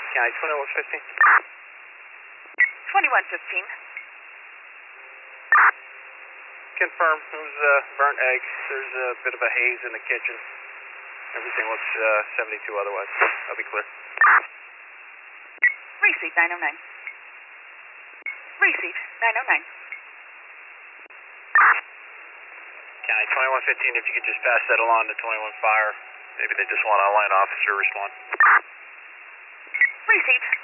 County 2115. 2115. Confirm, it was burnt eggs. There's a bit of a haze in the kitchen. Everything looks 72 otherwise. I'll be clear. Receive 909. Receive 909. County 2115, if you could just pass that along to 21 Fire. Maybe they just want a line officer to respond. Receive